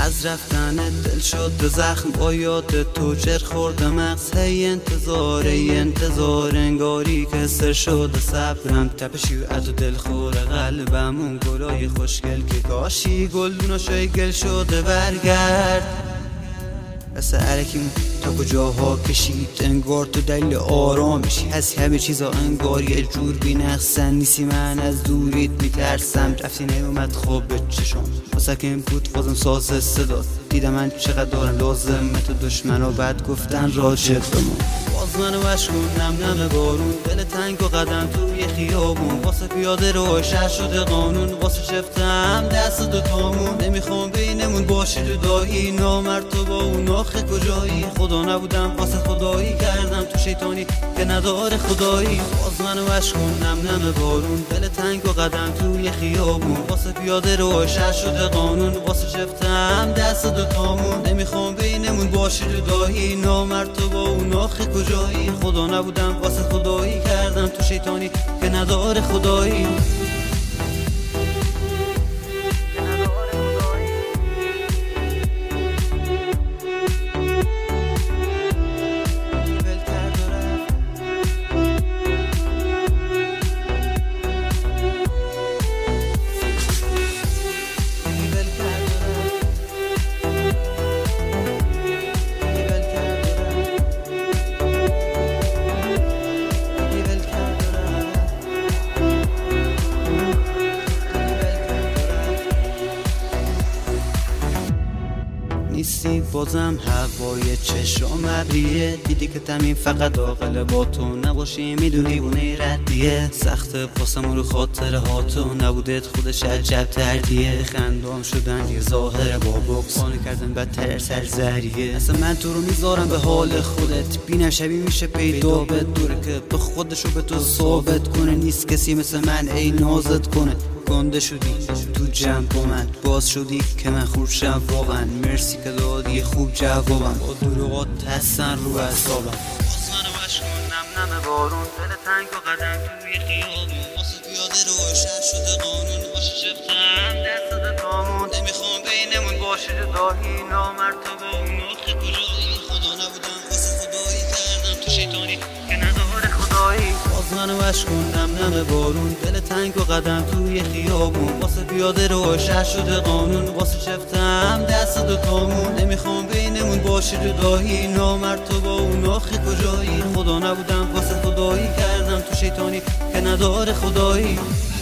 از رفتن دل شد به زخم با یاد تو چر خورد مغز. هی انتظار انگاری که سر شده صبرم. تپشی و عدو دل خور قلبم اون گلای خوشگل که کاشی گلدوناشای گل شده برگرد. بس علکیم تا کجاها کشید انگار تو دلیل آرامشی. از همه چیزا انگار یه جور بی نقصن نیستی. من از دوریت میترسم رفتی نیومد خواب به چشم. ساکن بود بازم ساز صدا دیدم من چقدر دارم لازمه تو دشمنا بد گفتن راجت بمون. باز منو وشکون نم بارون دل تنگ و قدم توی خیابون. واسه پیاده رو شهر شده قانون واسه شفتم دست دوتامون. نمیخوام بینمون باشه جدایی نامرد تو با اون آخه کجایی. خدا نبودم واسه خدایی کردم تو شیطانی که نداره خدایی. باز منو وشکون نم بارون دل تنگ و قدم توی خیابون. واسه پیاده رو شهر شده قانون واسه شفتم دست دوتامون. نمیخوام بینمون باشه جدایی نامرد تو با اون آخه کجایی. خدا نبودم واسه خدایی کردم تو شیطانی که نداره خدایی. نیستی بازم هوای چشم ابریه. دیدی که تمیم فقط عاقل با تو نباشی میدونی اونه ردیه. سخته واسم رو خاطره ها تو نبودت خودش عجب تردیه. خندام شدن یه ظاهره با بکس خانه کردن بدتر سرزریه. اصلا من تو رو میذارم به حال خودت بینم شبی میشه پیدا به دوره که به خودشو به تو ثابت کنه. نیست کسی مثل من ای نازت کنه. گنده شدی تو جمع با من باز شدی که من خوب شم واقعا. مرسی که دادی خوب جوابم با دروغات تستن رو اعصابم. باز منو وشکون نم بارون دل تنگ و قدم توی خیابون. واسه پیاده رو شهر شده قانون واسه شفتم دست دوتامون. نمیخوام بینمون باشه جدایی نامرد تو با اون آخه کجایی. خدا نبودم واسه خدایی کردم تو شیطانی که نداره خدایی. باز منو وشکون نم بارون دل تنگ و قدم توی خیابون. واسه پیاده رو شهر شده قانون واسه شفتم دست دوتامون. نمیخوام بینمون باشه جدایی نامرد تو با اون آخه کجایی. خدا نبودم واسه خدایی کردم تو شیطانی که نداره خدایی.